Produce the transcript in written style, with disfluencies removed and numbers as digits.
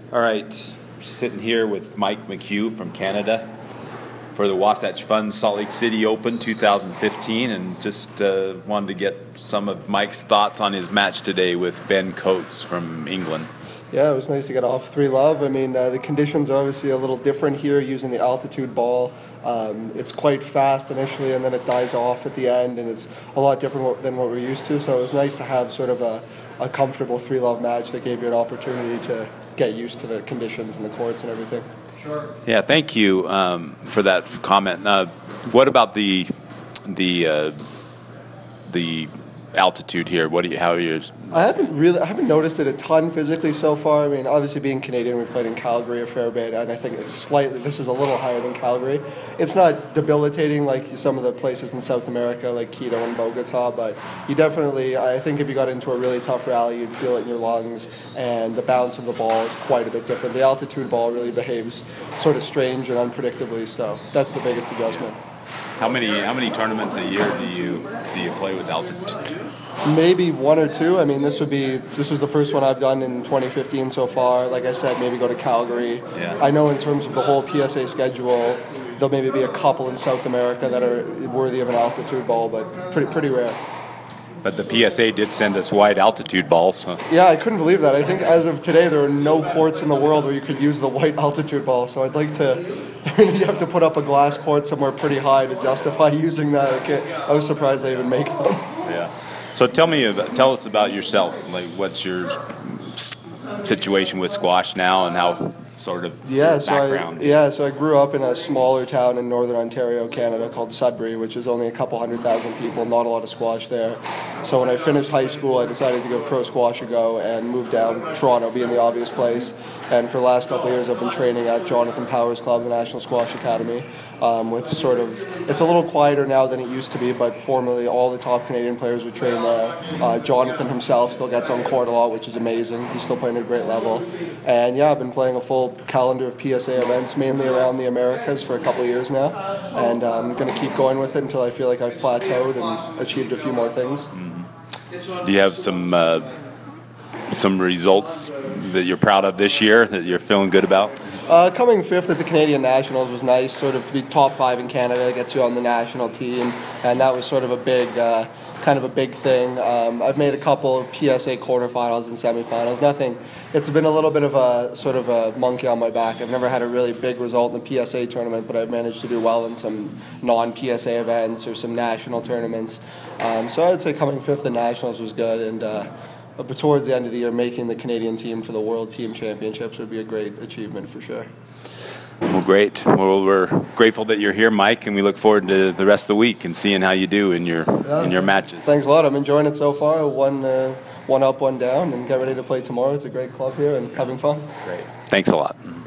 All right, sitting here with Mike McHugh from Canada for the Wasatch Fund Salt Lake City Open 2015, and just wanted to get some of Mike's thoughts on his match today with Ben Coates from England. Yeah, it was nice to get off 3-love. I mean, the conditions are obviously a little different here using the altitude ball. It's quite fast initially, and then it dies off at the end, and it's a lot different than what we're used to. So it was nice to have sort of a comfortable 3-love match that gave you an opportunity to get used to the conditions and the courts and everything. Sure. Yeah, thank you for that comment. What about the altitude here? How are you? I haven't noticed it a ton physically so far. I mean, obviously being Canadian, we've played in Calgary a fair bit, and I think this is a little higher than Calgary. It's not debilitating like some of the places in South America, like Quito and Bogota, but you definitely, I think if you got into a really tough rally, you'd feel it in your lungs, and the bounce of the ball is quite a bit different. The altitude ball really behaves sort of strange and unpredictably, so that's the biggest adjustment. How many tournaments a year do you play with altitude? Maybe one or two. I mean, this is the first one I've done in 2015 so far. Like I said, maybe go to Calgary. Yeah. I know in terms of the whole PSA schedule, there'll maybe be a couple in South America that are worthy of an altitude ball, but pretty rare. But the PSA did send us wide altitude balls. Huh? Yeah, I couldn't believe that. I think as of today, there are no courts in the world where you could use the white altitude ball. So I'd like to. You have to put up a glass court somewhere pretty high to justify using that. I was surprised they even make them. Yeah. So tell us about yourself. Like, what's your situation with squash now, and how sort of background? So I grew up in a smaller town in northern Ontario, Canada, called Sudbury, which is only a couple 100,000 people. Not a lot of squash there. So when I finished high school, I decided to give pro squash a go and move down Toronto, being the obvious place. And for the last couple of years, I've been training at Jonathan Powers Club, the National Squash Academy. It's a little quieter now than it used to be, but formerly all the top Canadian players would train there. Jonathan himself still gets on court a lot, which is amazing. He's still playing at a great level. And yeah, I've been playing a full calendar of PSA events, mainly around the Americas, for a couple of years now. And I'm going to keep going with it until I feel like I've plateaued and achieved a few more things. Mm-hmm. Do you have some results that you're proud of this year that you're feeling good about? Coming fifth at the Canadian Nationals was nice. Sort of to be top 5 in Canada gets you on the national team, and that was sort of a big thing. I've made a couple of PSA quarterfinals and semifinals. Nothing. It's been a little bit of a sort of a monkey on my back. I've never had a really big result in the PSA tournament, but I've managed to do well in some non-PSA events or some national tournaments. So I would say coming fifth at Nationals was good, and. But towards the end of the year, making the Canadian team for the World Team Championships would be a great achievement for sure. Well, great. Well, we're grateful that you're here, Mike, and we look forward to the rest of the week and seeing how you do in your matches. Thanks a lot. I'm enjoying it so far. One up, one down, and get ready to play tomorrow. It's a great club here and having fun. Great. Thanks a lot.